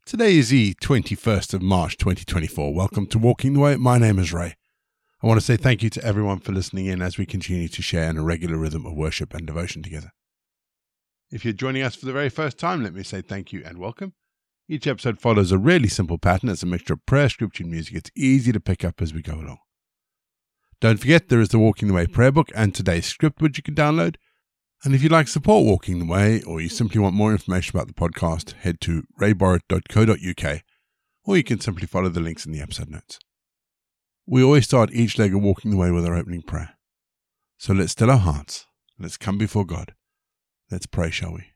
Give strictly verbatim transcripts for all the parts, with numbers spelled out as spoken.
Today is the twenty-first of March twenty twenty-four. Welcome to Walking the Way. My name is Ray. I want to say thank you to everyone for listening in as we continue to share in a regular rhythm of worship and devotion together. If you're joining us for the very first time, let me say thank you and welcome. Each episode follows a really simple pattern. It's a mixture of prayer, scripture, and music. It's easy to pick up as we go along. Don't forget, there is the Walking the Way prayer book and today's script, which you can download. And if you'd like to support Walking the Way, or you simply want more information about the podcast, head to ray borrett dot co dot uk, or you can simply follow the links in the episode notes. We always start each leg of Walking the Way with our opening prayer. So let's still our hearts. Let's come before God. Let's pray, shall we?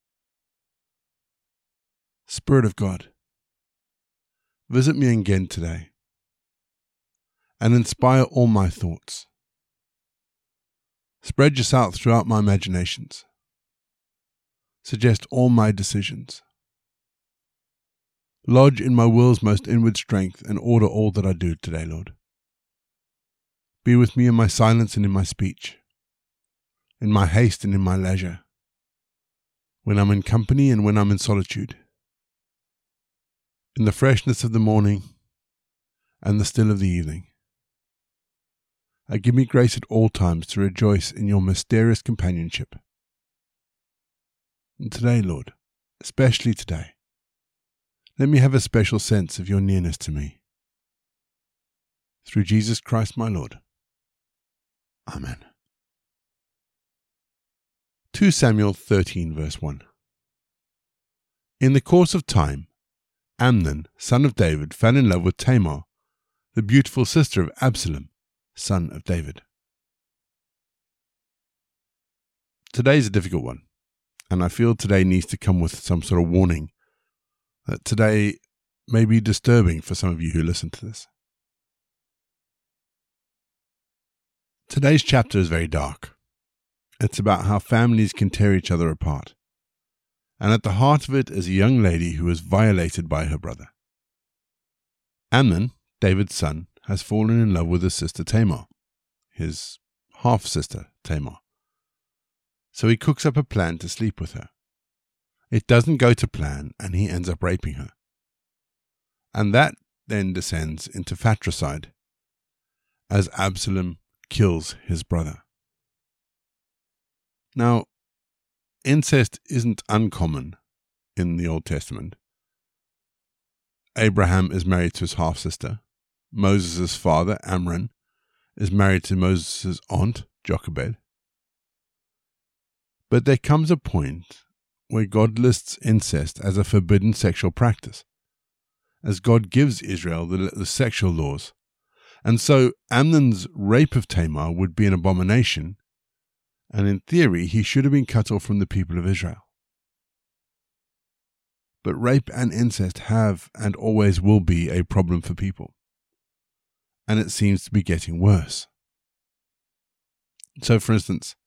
Spirit of God, visit me again today and inspire all my thoughts. Spread yourself throughout my imaginations. Suggest all my decisions. Lodge in my will's most inward strength and order all that I do today, Lord. Be with me in my silence and in my speech, in my haste and in my leisure, when I'm in company and when I'm in solitude, in the freshness of the morning and the still of the evening. Uh, give me grace at all times to rejoice in your mysterious companionship. And today, Lord, especially today, let me have a special sense of your nearness to me. Through Jesus Christ my Lord. Amen. Second Samuel thirteen verse one. In the course of time, Amnon, son of David, fell in love with Tamar, the beautiful sister of Absalom, son of David. Today's a difficult one, and I feel today needs to come with some sort of warning that today may be disturbing for some of you who listen to this. Today's chapter is very dark. It's about how families can tear each other apart, and at the heart of it is a young lady who was violated by her brother. Amnon, David's son, has fallen in love with his sister Tamar, his half-sister Tamar. So he cooks up a plan to sleep with her. It doesn't go to plan, and he ends up raping her. And that then descends into fratricide, as Absalom kills his brother. Now, incest isn't uncommon in the Old Testament. Abraham is married to his half-sister. Moses' father, Amram, is married to Moses' aunt, Jochebed. But there comes a point where God lists incest as a forbidden sexual practice, as God gives Israel the, the sexual laws. And so Amnon's rape of Tamar would be an abomination, and in theory he should have been cut off from the people of Israel. But rape and incest have and always will be a problem for people. And it seems to be getting worse. So, for instance,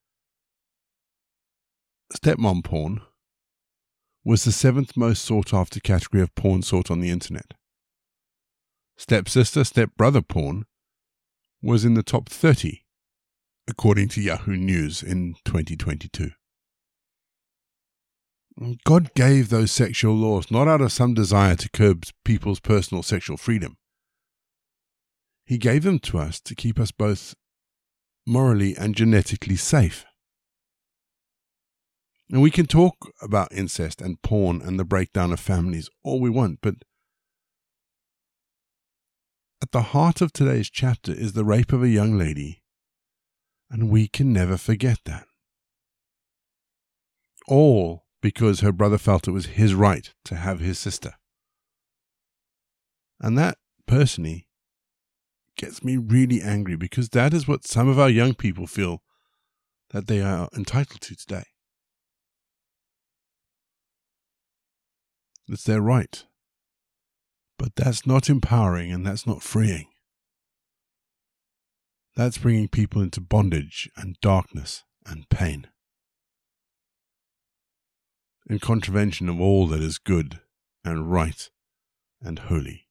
stepmom porn was the seventh most sought-after category of porn sought on the internet. Stepsister, stepbrother porn was in the top thirty, according to Yahoo News in twenty twenty-two. God gave those sexual laws not out of some desire to curb people's personal sexual freedom. He gave them to us to keep us both morally and genetically safe. And we can talk about incest and porn and the breakdown of families all we want, but at the heart of today's chapter is the rape of a young lady, and we can never forget that. All because her brother felt it was his right to have his sister. And that, personally, gets me really angry, because that is what some of our young people feel that they are entitled to today. It's their right. But that's not empowering, and that's not freeing. That's bringing people into bondage and darkness and pain, in contravention of all that is good and right and holy.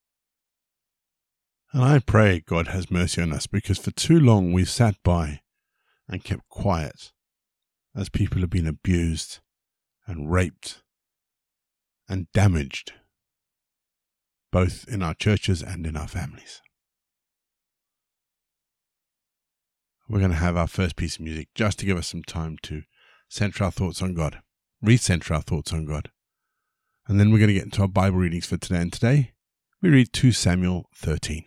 And I pray God has mercy on us, because for too long we've sat by and kept quiet as people have been abused and raped and damaged both in our churches and in our families. We're going to have our first piece of music just to give us some time to center our thoughts on God, recenter our thoughts on God. And then we're going to get into our Bible readings for today. And today we read Second Samuel thirteen.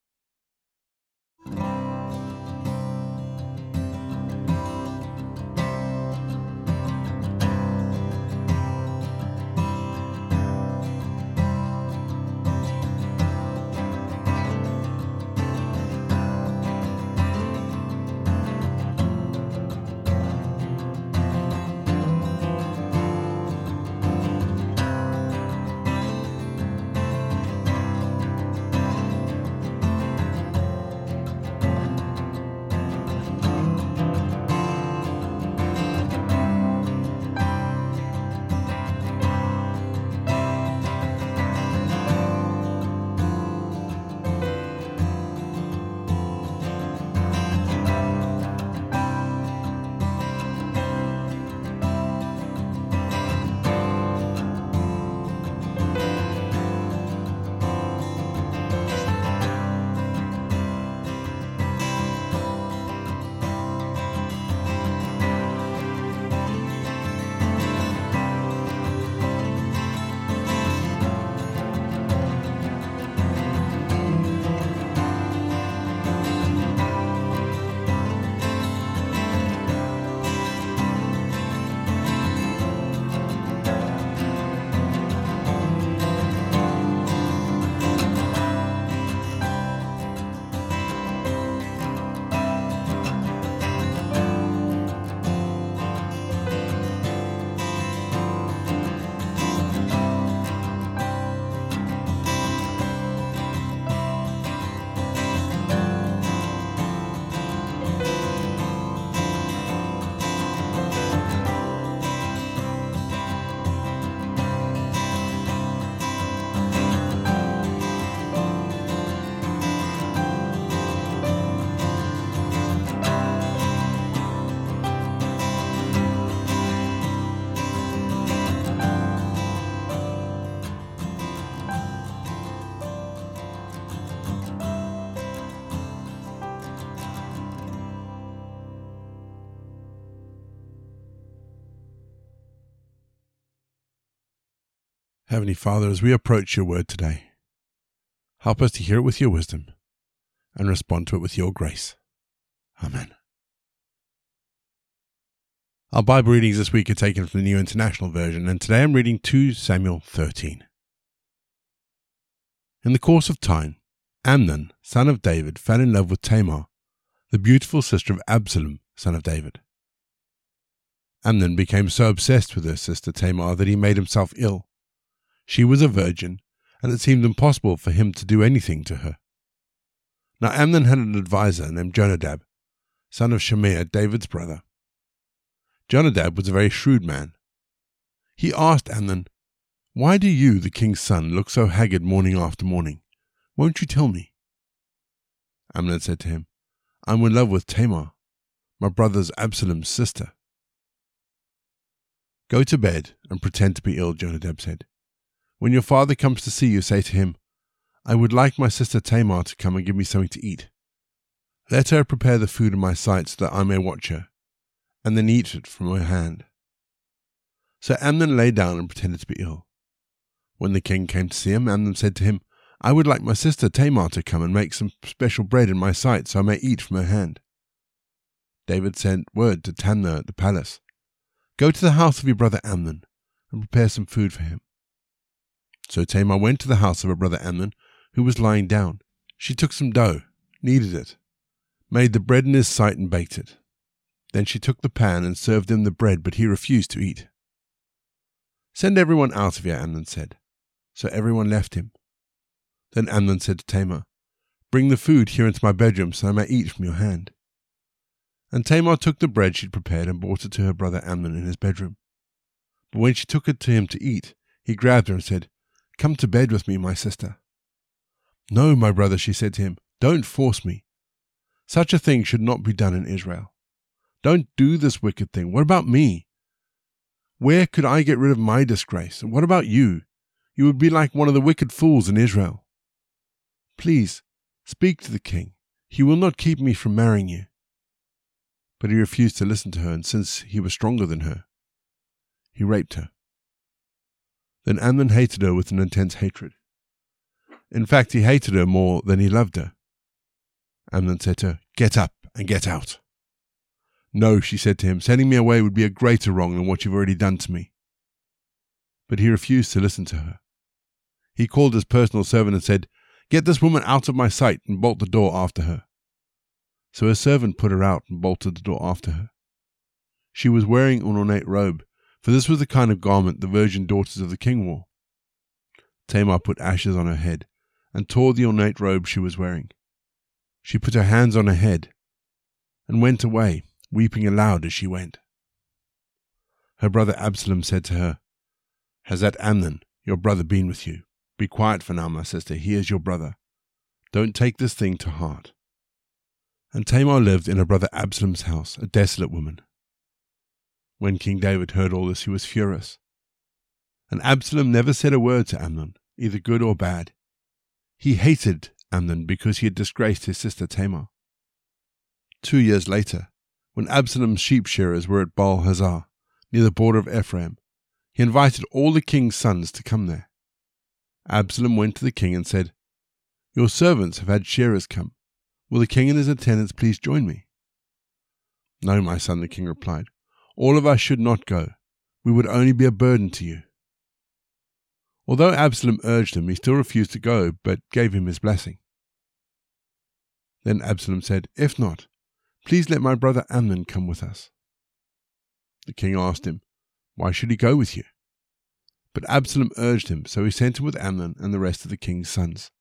Heavenly Father, as we approach your word today, help us to hear it with your wisdom and respond to it with your grace. Amen. Our Bible readings this week are taken from the New International Version, and today I'm reading Second Samuel thirteen. In the course of time, Amnon, son of David, fell in love with Tamar, the beautiful sister of Absalom, son of David. Amnon became so obsessed with her sister Tamar that he made himself ill. She was a virgin, and it seemed impossible for him to do anything to her. Now Amnon had an adviser named Jonadab, son of Shimea, David's brother. Jonadab was a very shrewd man. He asked Amnon, "Why do you, the king's son, look so haggard morning after morning? Won't you tell me?" Amnon said to him, "I'm in love with Tamar, my brother's Absalom's sister." "Go to bed and pretend to be ill," Jonadab said. "When your father comes to see you, say to him, 'I would like my sister Tamar to come and give me something to eat. Let her prepare the food in my sight so that I may watch her, and then eat it from her hand.'" So Amnon lay down and pretended to be ill. When the king came to see him, Amnon said to him, "I would like my sister Tamar to come and make some special bread in my sight so I may eat from her hand." David sent word to Tamar at the palace, "Go to the house of your brother Amnon and prepare some food for him." So Tamar went to the house of her brother Amnon, who was lying down. She took some dough, kneaded it, made the bread in his sight and baked it. Then she took the pan and served him the bread, but he refused to eat. "Send everyone out of here," Amnon said. So everyone left him. Then Amnon said to Tamar, "Bring the food here into my bedroom so I may eat from your hand." And Tamar took the bread she'd prepared and brought it to her brother Amnon in his bedroom. But when she took it to him to eat, he grabbed her and said, "Come to bed with me, my sister." "No, my brother," she said to him, "don't force me. Such a thing should not be done in Israel. Don't do this wicked thing. What about me? Where could I get rid of my disgrace? And what about you? You would be like one of the wicked fools in Israel. Please, speak to the king. He will not keep me from marrying you." But he refused to listen to her, and since he was stronger than her, he raped her. Then Amnon hated her with an intense hatred. In fact, he hated her more than he loved her. Amnon said to her, "Get up and get out." "No," she said to him, "sending me away would be a greater wrong than what you've already done to me." But he refused to listen to her. He called his personal servant and said, "Get this woman out of my sight and bolt the door after her." So his servant put her out and bolted the door after her. She was wearing an ornate robe, for this was the kind of garment the virgin daughters of the king wore. Tamar put ashes on her head and tore the ornate robe she was wearing. She put her hands on her head and went away, weeping aloud as she went. Her brother Absalom said to her, "Has that Amnon, your brother, been with you? Be quiet for now, my sister. He is your brother. Don't take this thing to heart." And Tamar lived in her brother Absalom's house, a desolate woman. When King David heard all this, he was furious. And Absalom never said a word to Amnon, either good or bad. He hated Amnon because he had disgraced his sister Tamar. Two years later, when Absalom's sheep shearers were at Baal Hazar, near the border of Ephraim, he invited all the king's sons to come there. Absalom went to the king and said, "Your servants have had shearers come. Will the king and his attendants please join me?" "No, my son," the king replied. "All of us should not go. We would only be a burden to you." Although Absalom urged him, he still refused to go, but gave him his blessing. Then Absalom said, "If not, please let my brother Amnon come with us." The king asked him, "Why should he go with you?" But Absalom urged him, so he sent him with Amnon and the rest of the king's sons.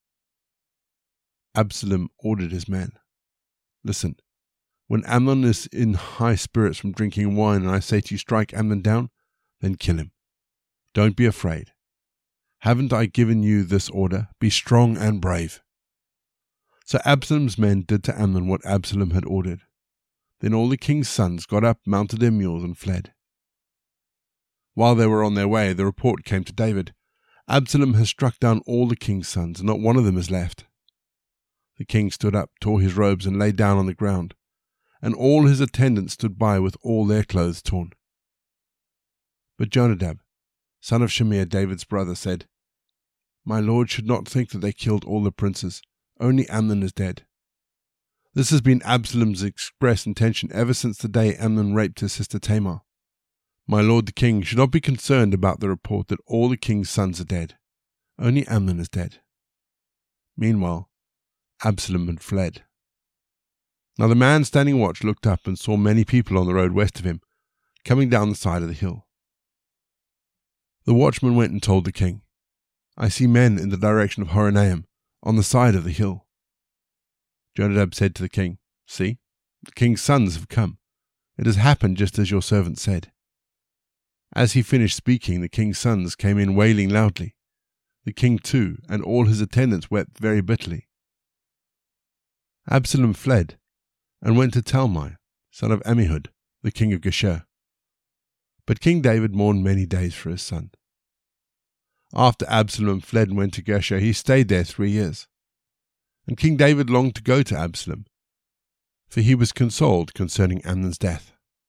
Absalom ordered his men, "Listen, when Amnon is in high spirits from drinking wine and I say to you, 'Strike Amnon down,' then kill him. Don't be afraid. Haven't I given you this order? Be strong and brave." So Absalom's men did to Amnon what Absalom had ordered. Then all the king's sons got up, mounted their mules, and fled. While they were on their way, the report came to David, "Absalom has struck down all the king's sons, and not one of them is left." The king stood up, tore his robes, and lay down on the ground, and all his attendants stood by with all their clothes torn. But Jonadab, son of Shimea, David's brother, said, "My lord should not think that they killed all the princes. Only Amnon is dead. This has been Absalom's express intention ever since the day Amnon raped his sister Tamar. My lord the king should not be concerned about the report that all the king's sons are dead. Only Amnon is dead." Meanwhile, Absalom had fled. Now the man standing watch looked up and saw many people on the road west of him, coming down the side of the hill. The watchman went and told the king, "I see men in the direction of Horonaim, on the side of the hill." Jonadab said to the king, "See, the king's sons have come. It has happened just as your servant said." As he finished speaking, the king's sons came in wailing loudly. The king too, and all his attendants wept very bitterly. Absalom fled and went to Talmai, son of Ammihud, the king of Geshur. But King David mourned many days for his son. After Absalom fled and went to Geshur, he stayed there three years. And King David longed to go to Absalom, for he was consoled concerning Amnon's death.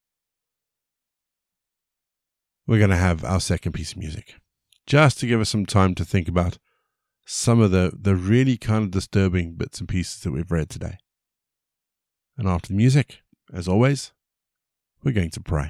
We're going to have our second piece of music, just to give us some time to think about some of the, the really kind of disturbing bits and pieces that we've read today. And after the music, as always, we're going to pray.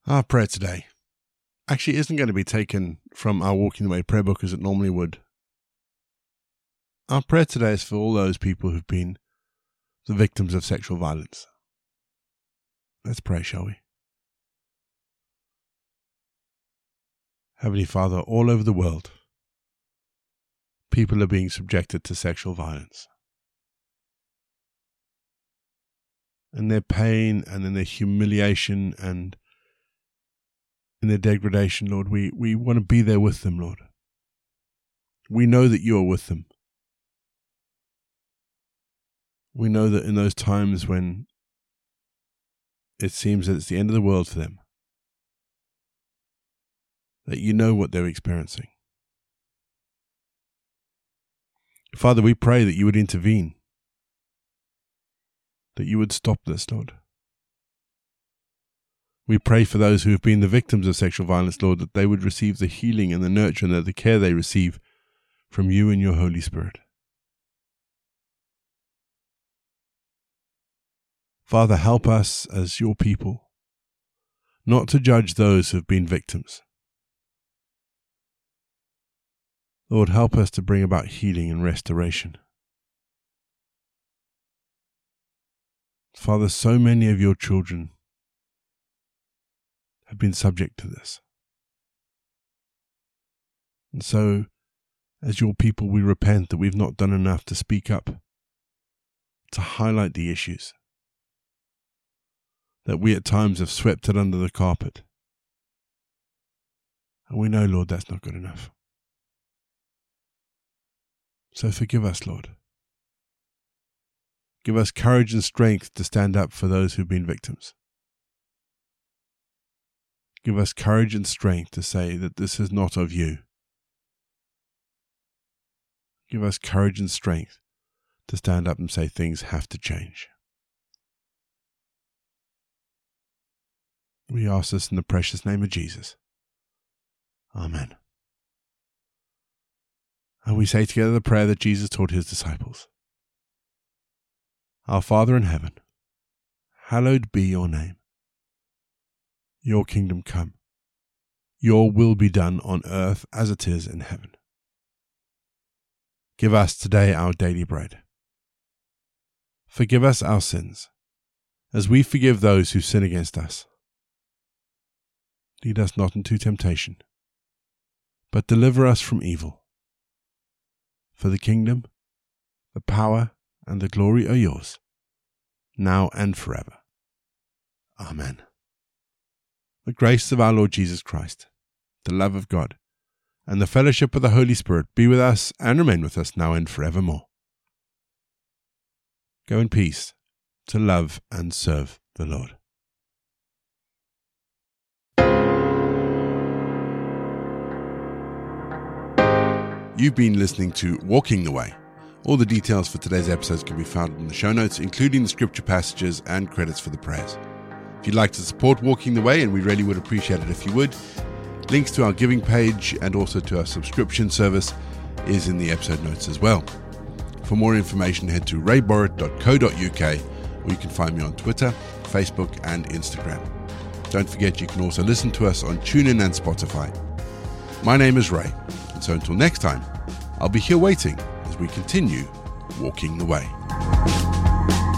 Our prayer today actually isn't going to be taken from our Walking the Way prayer book as it normally would. Our prayer today is for all those people who've been the victims of sexual violence. Let's pray, shall we? Heavenly Father, all over the world, people are being subjected to sexual violence. And their pain and in their humiliation and in their degradation, Lord, we, we want to be there with them, Lord. We know that you are with them. We know that in those times when it seems that it's the end of the world for them, that you know what they're experiencing. Father, we pray that you would intervene, that you would stop this, Lord. We pray for those who have been the victims of sexual violence, Lord, that they would receive the healing and the nurture and the care they receive from you and your Holy Spirit. Father, help us as your people not to judge those who have been victims. Lord, help us to bring about healing and restoration. Father, so many of your children have been subject to this. And so, as your people, we repent that we've not done enough to speak up, to highlight the issues, that we at times have swept it under the carpet. And we know, Lord, that's not good enough. So forgive us, Lord. Give us courage and strength to stand up for those who've been victims. Give us courage and strength to say that this is not of you. Give us courage and strength to stand up and say things have to change. We ask this in the precious name of Jesus. Amen. And we say together the prayer that Jesus taught his disciples. Our Father in heaven, hallowed be your name. Your kingdom come. Your will be done on earth as it is in heaven. Give us today our daily bread. Forgive us our sins, as we forgive those who sin against us. Lead us not into temptation, but deliver us from evil. For the kingdom, the power, and the glory are yours, now and forever. Amen. The grace of our Lord Jesus Christ, the love of God, and the fellowship of the Holy Spirit be with us and remain with us now and forevermore. Go in peace to love and serve the Lord. You've been listening to Walking the Way. All the details for today's episodes can be found in the show notes, including the scripture passages and credits for the prayers. If you'd like to support Walking the Way, and we really would appreciate it if you would, links to our giving page and also to our subscription service is in the episode notes as well. For more information, head to ray borrett dot co dot uk, or you can find me on Twitter, Facebook, and Instagram. Don't forget you can also listen to us on TuneIn and Spotify. My name is Ray, and so until next time, I'll be here waiting as we continue walking the way.